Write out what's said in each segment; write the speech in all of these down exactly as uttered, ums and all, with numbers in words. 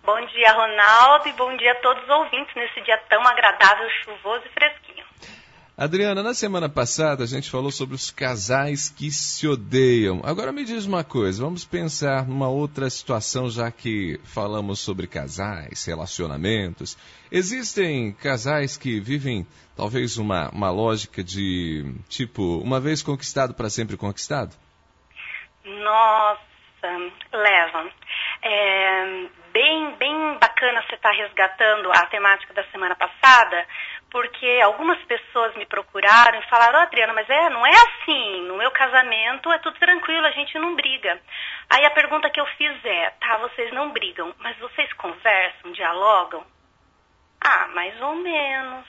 Bom dia, Ronaldo, e bom dia a todos os ouvintes nesse dia tão agradável, chuvoso e fresquinho. Adriana, na semana passada a gente falou sobre os casais que se odeiam. Agora me diz uma coisa, vamos pensar numa outra situação, já que falamos sobre casais, relacionamentos. Existem casais que vivem talvez uma, uma lógica de, tipo, uma vez conquistado, para sempre conquistado? Nossa, levam. É bem, bem bacana você estar resgatando a temática da semana passada, porque algumas pessoas me procuraram e falaram, oh, Adriana, mas é, não é assim, no meu casamento é tudo tranquilo, a gente não briga. Aí a pergunta que eu fiz é, tá, vocês não brigam, mas vocês conversam, dialogam? Ah, mais ou menos.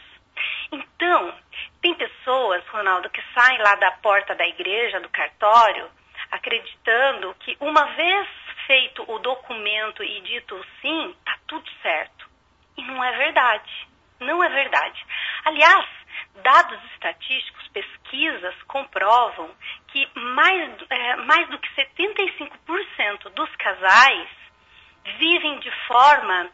Então, tem pessoas, Ronaldo, que saem lá da porta da igreja, do cartório, acreditando que uma vez feito o documento e dito o sim, tá tudo certo. E não é verdade. Não é verdade. Aliás, dados estatísticos, pesquisas comprovam que mais, é, mais do que setenta e cinco por cento dos casais vivem de forma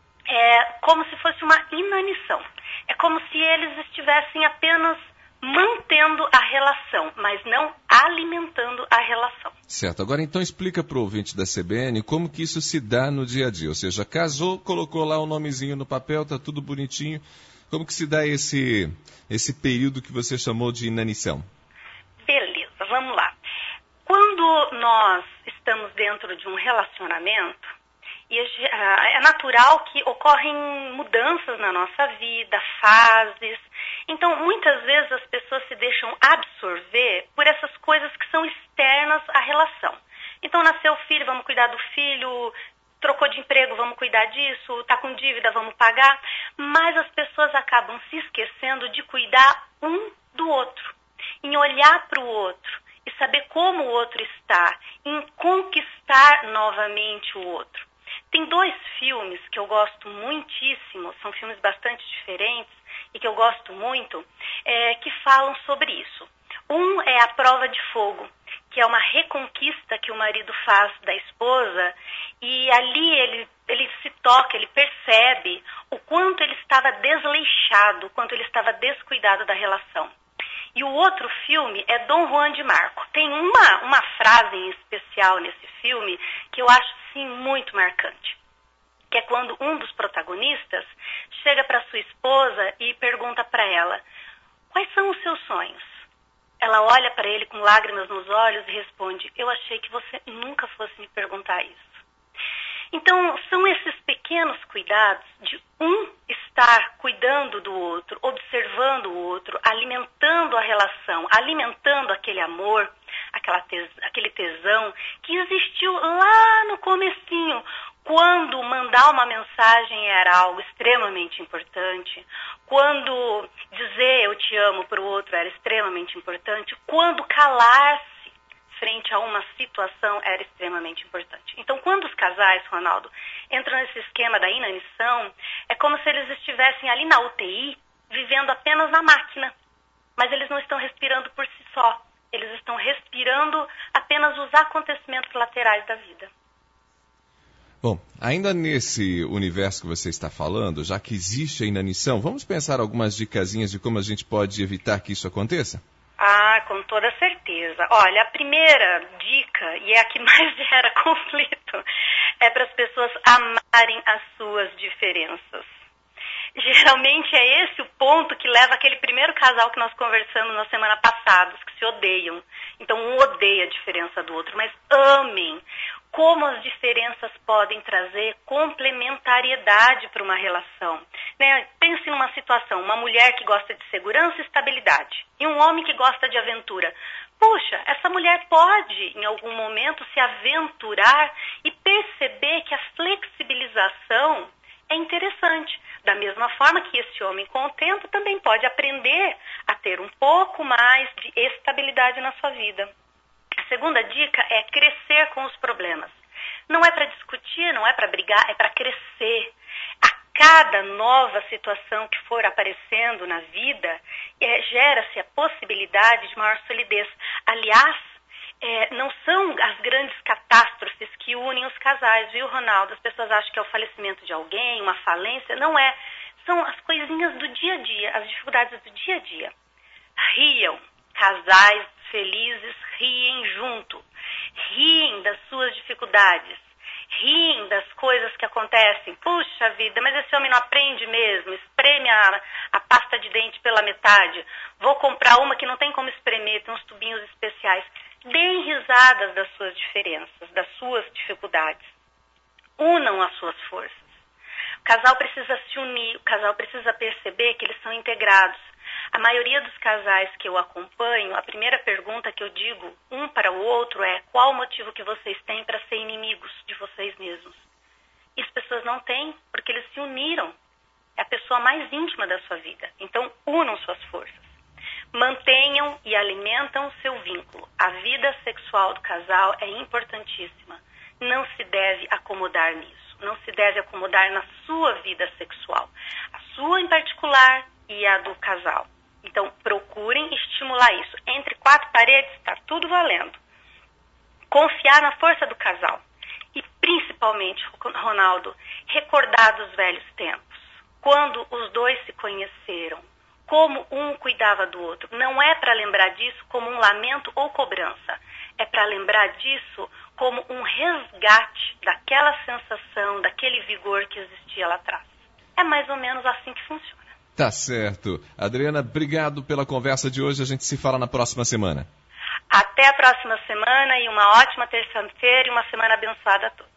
é, como se fosse uma inanição. É como se eles estivessem apenas mantendo a relação, mas não alimentando a relação. Certo. Agora, então, explica para o ouvinte da C B N como que isso se dá no dia a dia. Ou seja, casou, colocou lá o nomezinho no papel, tá tudo bonitinho. Como que se dá esse, esse período que você chamou de inanição? Beleza, vamos lá. Quando nós estamos dentro de um relacionamento, e é natural que ocorrem mudanças na nossa vida, fases. Então, muitas vezes as pessoas se deixam absorver por essas coisas que são externas à relação. Então, nasceu o filho, vamos cuidar do filho, trocou de emprego, vamos cuidar disso, está com dívida, vamos pagar. Mas as pessoas acabam se esquecendo de cuidar um do outro, em olhar para o outro e saber como o outro está, em conquistar novamente o outro. Tem dois filmes que eu gosto muitíssimo, são filmes bastante diferentes e que eu gosto muito, é, que falam sobre isso. Um é A Prova de Fogo, que é uma reconquista que o marido faz da esposa, e ali ele, ele se toca, ele percebe o quanto ele estava desleixado, o quanto ele estava descuidado da relação. E o outro filme é Dom Juan de Marco. Tem uma, uma frase em especial nesse filme que eu acho, sim, muito marcante. Que é quando um dos protagonistas chega para sua esposa e pergunta para ela, quais são os seus sonhos? Ela olha para ele com lágrimas nos olhos e responde, eu achei que você nunca fosse me perguntar isso. Então, são esses pequenos cuidados de um estar cuidando do outro, observando o outro, alimentando a relação, alimentando aquele amor, aquela tes, aquele tesão que existiu lá no comecinho, quando mandar uma mensagem era algo extremamente importante, quando dizer eu te amo para o outro era extremamente importante, quando calar-se frente a uma situação era extremamente importante. Então, quando os casais, Ronaldo, entram nesse esquema da inanição, é como se eles estivessem ali na U T I, vivendo apenas na máquina, mas eles não estão respirando por si só, eles estão respirando apenas os acontecimentos laterais da vida. Bom, ainda nesse universo que você está falando, já que existe a inanição, vamos pensar algumas dicasinhas de como a gente pode evitar que isso aconteça? Ah, com toda certeza. Olha, a primeira dica, e é a que mais gera conflito, é para as pessoas amarem as suas diferenças. Geralmente é esse o ponto que leva aquele primeiro casal que nós conversamos na semana passada, os que se odeiam. Então, um odeia a diferença do outro, mas amem como as diferenças podem trazer complementariedade para uma relação. Né? Pense numa situação, uma mulher que gosta de segurança e estabilidade, e um homem que gosta de aventura. Puxa, essa mulher pode, em algum momento, se aventurar e perceber que a flexibilização é interessante. Da mesma forma que esse homem com o tempo também pode aprender a ter um pouco mais de estabilidade na sua vida. A segunda dica é crescer com os problemas. Não é para discutir, não é para brigar, é para crescer. A cada nova situação que for aparecendo na vida, é, gera-se a possibilidade de maior solidez. Aliás, é, não são as grandes catástrofes que unem os casais, viu, Ronaldo? As pessoas acham que é o falecimento de alguém, uma falência. Não é. São as coisinhas do dia a dia, as dificuldades do dia a dia. Riam. Casais felizes riem junto. Riem das suas dificuldades. Riem das coisas que acontecem. Puxa vida, mas esse homem não aprende mesmo. Espreme a, a pasta de dente pela metade. Vou comprar uma que não tem como espremer, tem uns tubinhos especiais. Deem risadas das suas diferenças, das suas dificuldades. Unam as suas forças. O casal precisa se unir, o casal precisa perceber que eles são integrados. A maioria dos casais que eu acompanho, a primeira pergunta que eu digo um para o outro é: qual o motivo que vocês têm para ser inimigos de vocês mesmos? E as pessoas não têm, porque eles se uniram. É a pessoa mais íntima da sua vida. Então, unam suas forças. Mantenham e alimentam o seu vínculo. A vida sexual do casal é importantíssima. Não se deve acomodar nisso. Não se deve acomodar na sua vida sexual. A sua em particular e a do casal. Então, procurem estimular isso. Entre quatro paredes, está tudo valendo. Confiar na força do casal. E, principalmente, Ronaldo, recordar dos velhos tempos. Quando os dois se conheceram. Como um cuidava do outro. Não é para lembrar disso como um lamento ou cobrança. É para lembrar disso como um resgate daquela sensação, daquele vigor que existia lá atrás. É mais ou menos assim que funciona. Tá certo. Adriana, obrigado pela conversa de hoje. A gente se fala na próxima semana. Até a próxima semana e uma ótima terça-feira e uma semana abençoada a todos.